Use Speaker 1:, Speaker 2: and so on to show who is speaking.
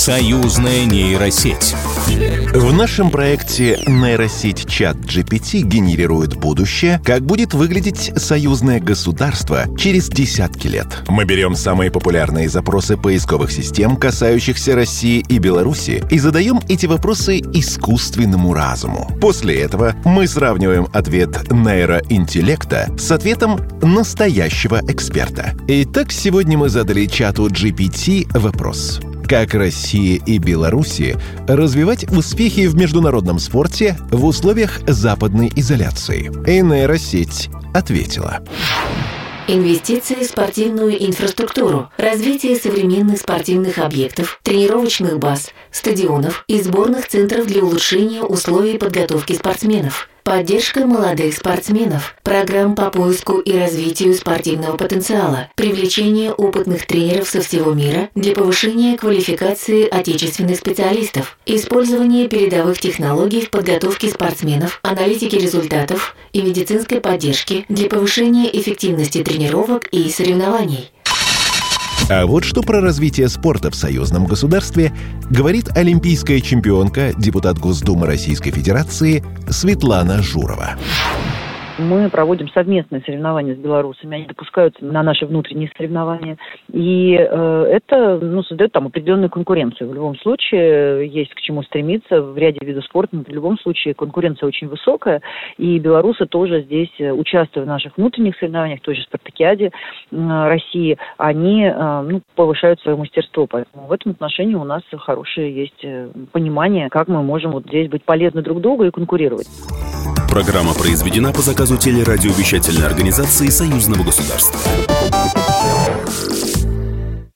Speaker 1: Союзная нейросеть.
Speaker 2: В нашем проекте нейросеть ChatGPT генерирует будущее, как будет выглядеть союзное государство через десятки лет. Мы берем самые популярные запросы поисковых систем, касающихся России и Беларуси, и задаем эти вопросы искусственному разуму. После этого мы сравниваем ответ нейроинтеллекта с ответом настоящего эксперта. Итак, сегодня мы задали чату GPT вопрос: как Россия и Беларусь развивать успехи в международном спорте в условиях западной изоляции? И нейросеть ответила:
Speaker 3: инвестиции в спортивную инфраструктуру, развитие современных спортивных объектов, тренировочных баз, стадионов и сборных центров для улучшения условий подготовки спортсменов, поддержка молодых спортсменов, программ по поиску и развитию спортивного потенциала, привлечение опытных тренеров со всего мира для повышения квалификации отечественных специалистов, использование передовых технологий в подготовке спортсменов, аналитики результатов и медицинской поддержки для повышения эффективности тренировок и соревнований.
Speaker 2: А вот что про развитие спорта в союзном государстве говорит олимпийская чемпионка, депутат Госдумы Российской Федерации Светлана Журова.
Speaker 4: Мы проводим совместные соревнования с белорусами, они допускаются на наши внутренние соревнования, и это создает там определенную конкуренцию. В любом случае есть к чему стремиться в ряде видов спорта, но в любом случае конкуренция очень высокая, и белорусы тоже здесь, участвуя в наших внутренних соревнованиях, той же спартакиаде России, они повышают свое мастерство. Поэтому в этом отношении у нас хорошее есть понимание, как мы можем вот здесь быть полезны друг другу и конкурировать.
Speaker 1: Программа произведена по заказу телерадиовещательной организации Союзного государства.